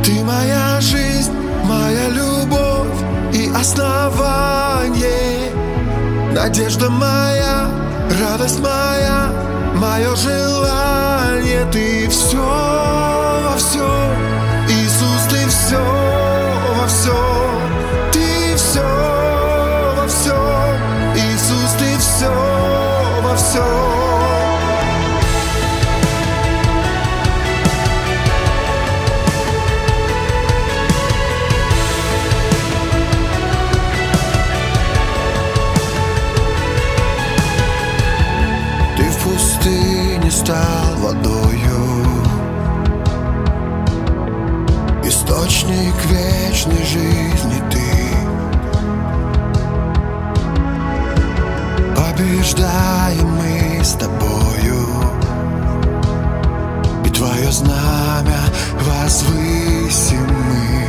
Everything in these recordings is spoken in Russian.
Ты моя жизнь, моя любовь и основание, надежда моя, радость моя, мое желание. Ты все во всем, Иисус, ты все во всем. Ты все во всем, Иисус, ты все во всем. Ты не стал водою, источник вечной жизни ты. Побеждаем мы с тобою, и твое знамя возвысим мы.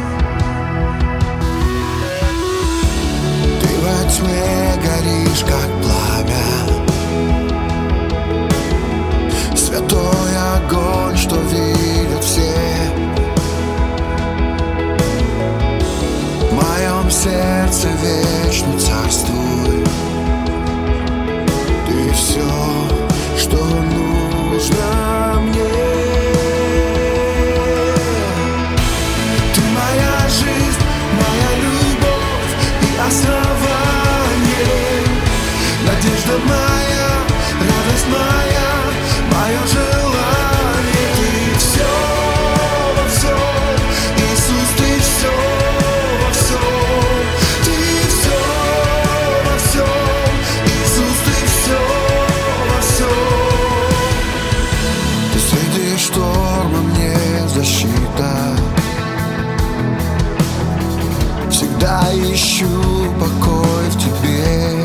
Ты во тьме горишь, как пламя, святой огонь, что видят все. В моем сердце вечно царствуй. Ты все, что нужно мне. Ты моя жизнь, моя любовь и основание, надежда моя, радость моя, мое желание. Ты все во всем, Иисус, ты все во всем. Ты все во всем, Иисус, ты все во всем. Ты среди шторма мне защита, всегда ищу покой в тебе.